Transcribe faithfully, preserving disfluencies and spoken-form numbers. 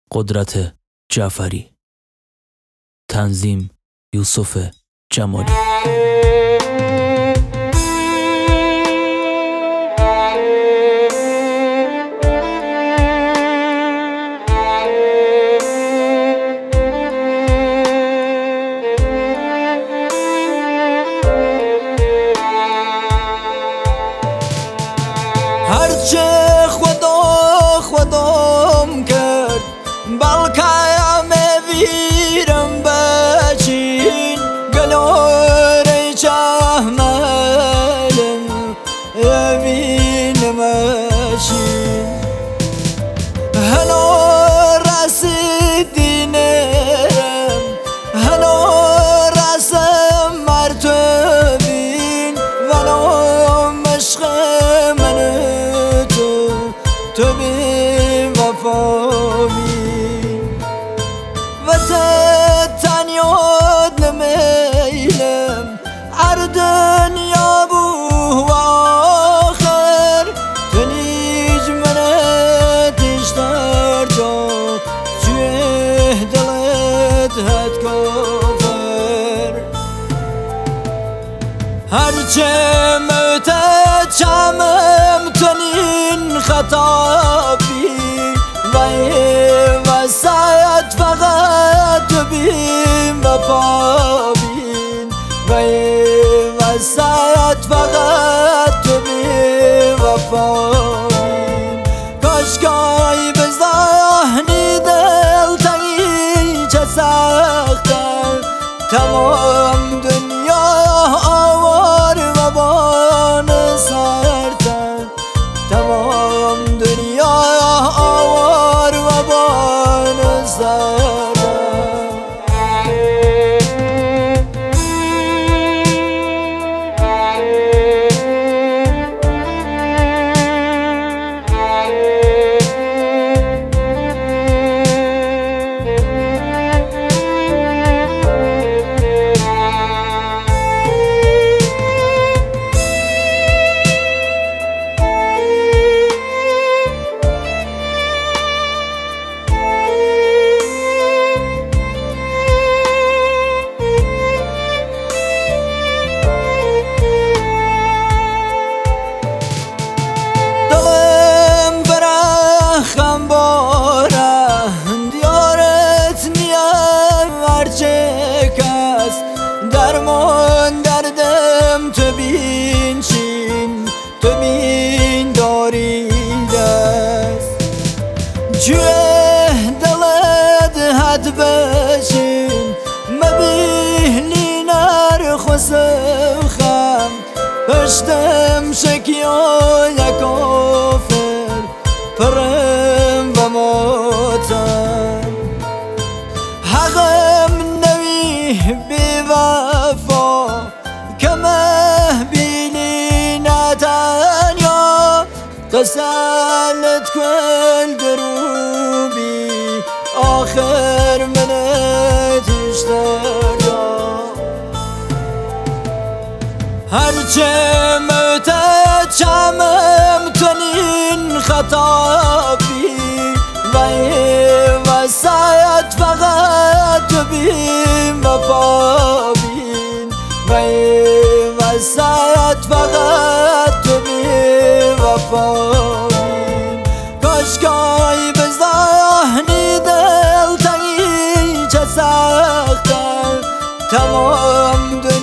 قدرت جعفری. تنظیم یوسف جمالی. هرچه خدا خودم کرد بلکه میویرم بچین گلوری چهملم یمینمشین هنو رسیدی نرم هنو رسم مرتبین ولو مشق من تو تو بی وفا بین و تنیاد نمیلم ار دنیا بو و آخر تنیج منتش در جا چوه دلت هد کافر هرچه موتت چمم تنین خطا بین وای وسایت فقط بین وفا بین وای وسایت فقط بین وفا بین کاشکای بزاهنی دل تنگی چه سختر تمام دنیا آوار و بان سرتر تمام دنیا آوار و بان سرتر درمان دردم تو بین چین تو بین داری دست چوه دلت حد بشین مبینی نر خسخم پشتم شکیا یک آفر پرم و موتم حقم نوی بی وفا کمه بینی نتنیا تسلط کن دروبی آخر منتش دریا هرچه موتت چمم تنین خطا بی وای وسایت فقط بین وفا بین وای وسایت فقط بین وفا بین کاشکای بزاهنی دل تنگی چه سختر تمام